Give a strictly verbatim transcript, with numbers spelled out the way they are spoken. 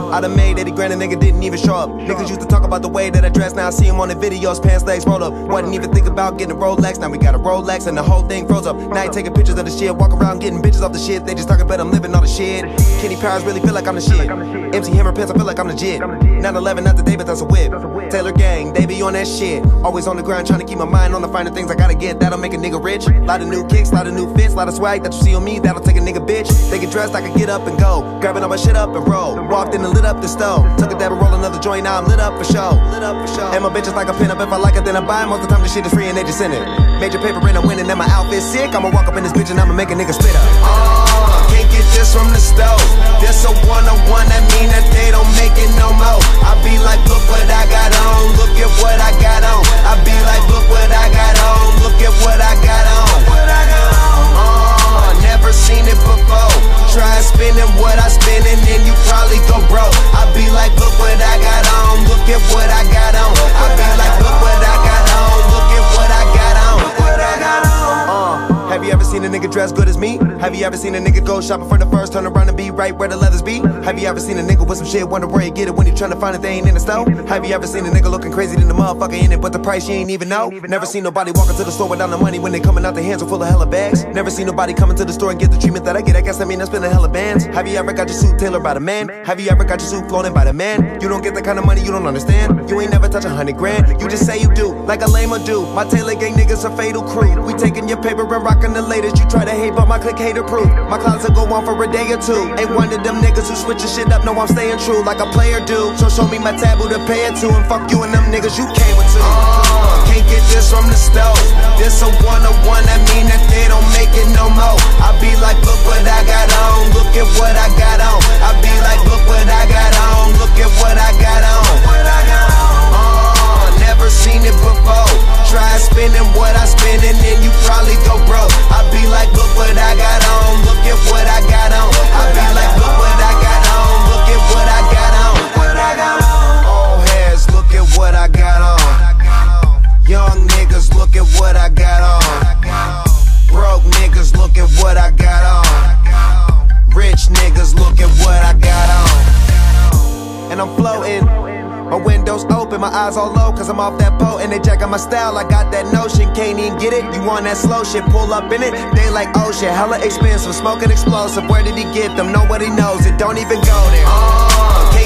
I done made eighty grand, a nigga didn't even show up. Niggas used to talk about the way that I dress, now I see him on the videos, pants, legs rolled up. Wasn't even think about getting a Rolex, now we got a Rolex and the whole thing froze up. Now you taking pictures of the shit, walk around getting bitches off the shit. They just talking about I'm living all the shit. Kenny Powers really feel like I'm the shit. M C Hammer Pants, I feel like I'm legit. nine eleven, not the day, but that's a whip. Taylor Gang, they be on that shit. Always on the grind, trying to keep my mind on the finer things I gotta get. That'll make a nigga rich. Lot of new kicks, lot of new fits, lot of swag that you see on me. That'll take a nigga bitch. They get dressed, I can get up and go. Grabbing all my shit up and roll. Walked in and lit up the stove. Took a dab and roll another joint, now I'm lit up for show. Lit up for show. And my bitches like a pin up. If I like it, then I buy it. Most of the time the shit is free and they just send it. Major paper and I'm winning and my outfit sick. I'ma walk up in this bitch and I'ma make a nigga spit up. Oh, can't get this from the stove. This a one-on-one, that mean that they don't make it no more. I be like, look what I got on. Look at what I got on. I be like, look what I got on. Look at what I got on. What I got on. Oh, never seen it before. Try spending what I spend and then you probably go broke. I be like, look what I got on. Look at what I got on. I be like, look what I got on. Look at what I got on. Look what I got on. Uh, have you ever seen a nigga dress good as me? Have you ever seen a nigga go shopping for the first, turn around and be right where the leathers be? Have you ever seen a nigga with some shit, wonder where you get it when you tryna find it, they ain't in the store? Have you ever seen a nigga looking crazy than the motherfucker in it, but the price you ain't even know? Never seen nobody walking to the store without the money when they coming out their hands are full of hella bags. Never seen nobody coming to the store and get the treatment that I get. I guess I mean I spend a hella bands. Have you ever got your suit tailored by the man? Have you ever got your suit flown in by the man? You don't get the kind of money you don't understand. You ain't never touch a hundred grand. You just say you do, like a lame do. My Taylor Gang niggas a fatal crew. We taking your paper and rocking the latest. You try to hate, but my click hater proof. My closet go on for a day or two. Ain't one of them niggas who switch your shit up. No, I'm staying true like a player do. So show me my taboo to pay it to, and fuck you and them niggas you came with too. Oh, can't get this from the stove. This a one-on-one, that mean that they don't make it no more. I be like, look what I got on. Look at what I got on. I be like, look what I got on. Look at what I got on. What I got on. Oh, never seen it before. Try spending what I spend and then you probably go broke. I be like, look what I got on. Look at what I got on. I be like, look what I got on. Look at what I got on. What I got on. Old heads, look at what I got on. Young niggas, look at what I got on. Broke niggas, look at what I got on. Rich niggas, look at what I got on. And I'm floating. My windows open, my eyes all low, cause I'm off that boat and they jacking my style. I got that notion, can't even get it. You want that slow shit, pull up in it. They like, oh shit, hella expensive, smoking explosive. Where did he get them? Nobody knows it, don't even go there. Oh,